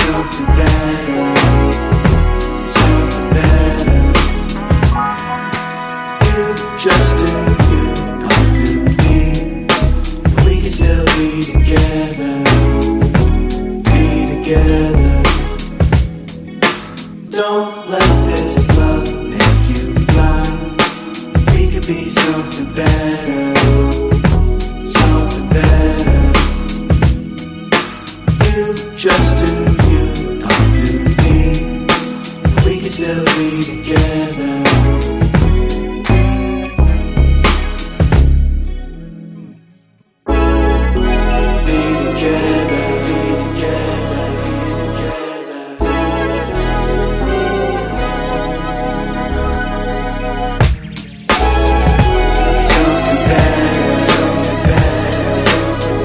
something better, something better. You just do you, I'll do me, and we can still be together, be together. Don't let this love make you blind. We could be something better, something better. You just do you, I'll do me, and we can still be together. Be together, be together, be together. Something better, something better, something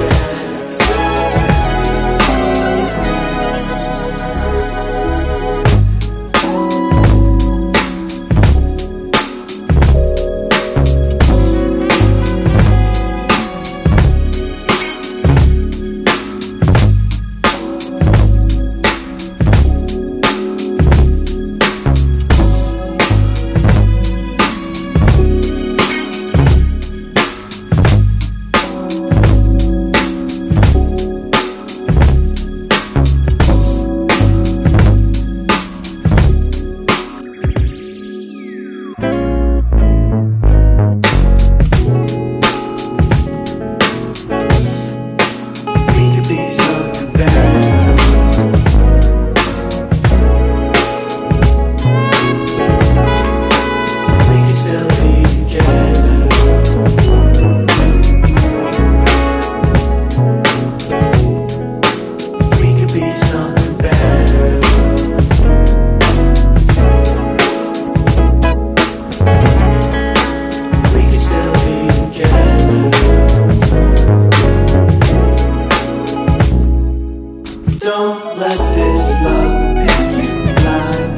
Don't let this love make you blind.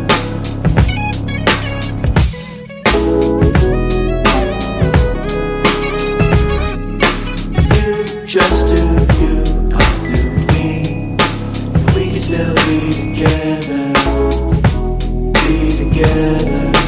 You just do you, I'll do me, and we can still be together, be together.